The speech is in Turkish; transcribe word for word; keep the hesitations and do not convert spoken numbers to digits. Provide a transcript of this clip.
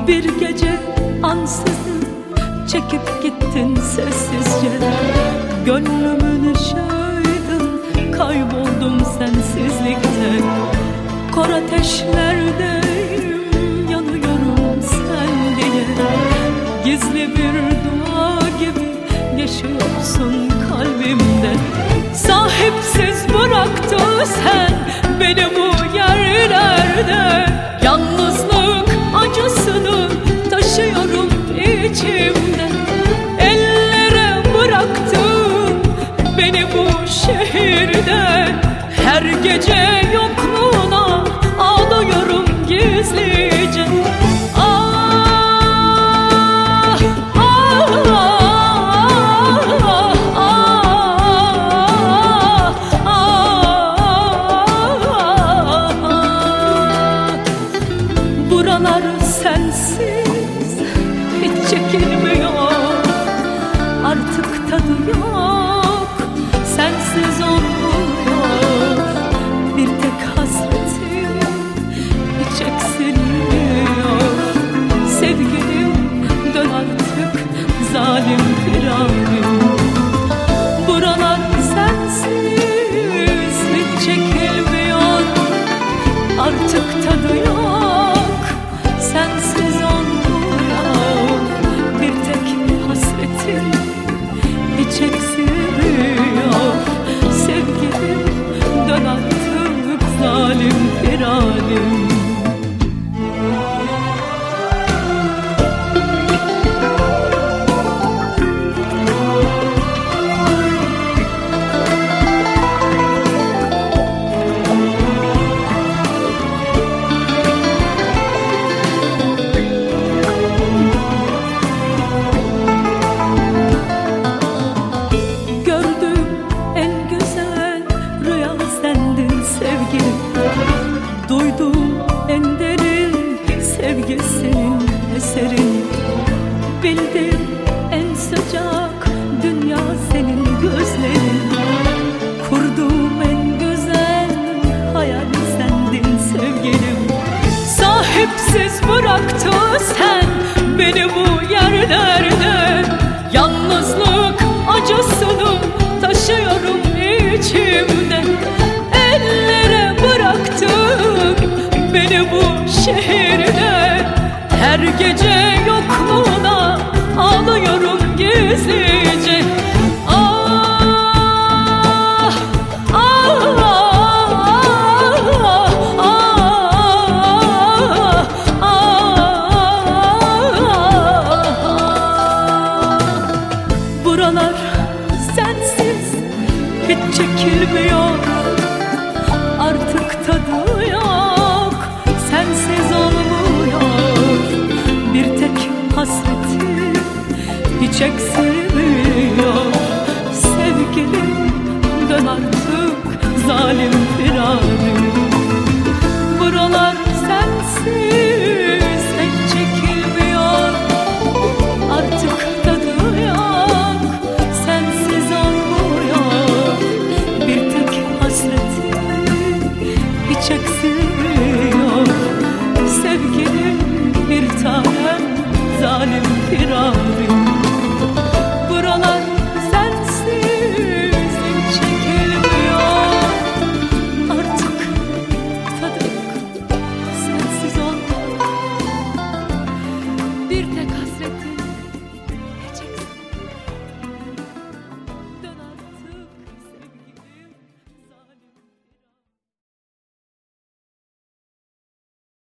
Bir gece ansızın çekip gittin sessizce. Gönlümün ışığıydın, kayboldum sensizlikte. Kor ateşlerdeyim, yanıyorum sen diye. Gizli bir dua gibi yaşıyorsun kalbimde. Sahipsiz bıraktı sen beni bu yerlerde. Yalnızlık acısını taşıyorum içimde. Ellere bıraktın beni bu şehirde. Her gece yokluğuna ağlıyorum gizlice. Buralar sensiz hiç çekilmiyor. Artık tadı yok, sensiz olmuyor. Bir tek hasretim hiç eksilmiyor. Sevgilim dön artık, zalim firanim. Buralar sensiz hiç çekilmiyor. Artık tadı yok, sensiz olmuyor. Bir tek hasretim hiç eksilmiyor. Sevgilim dön artık, zalim firanim. Duyduğum en derin sevgi senin eserin. Bildim en sıcak dünya senin gözlerin. Kurduğum en güzel hayal sendin sevgilim. Sahipsiz bıraktı sen beni bu yerlerde. Yalnızlık acısını taşıyorum içimde. Ellere bıraktın beni bu şehirde. Her gece yokluğuna ağlıyorum gizlice. Ah, ah, ah, ah, ah. Buralar sensiz hiç çekilmiyor. Artık tadı yok, sensiz olmuyor. Bir tek hasretim hiç eksilmiyor. Sevgilim dön artık, zalim firanim. Buralar sensiz hiç çekilmiyor. Artık tadı yok, sensiz olmuyor. Bir tek hasretim hiç eksilmiyor. Sevgilim bir tane.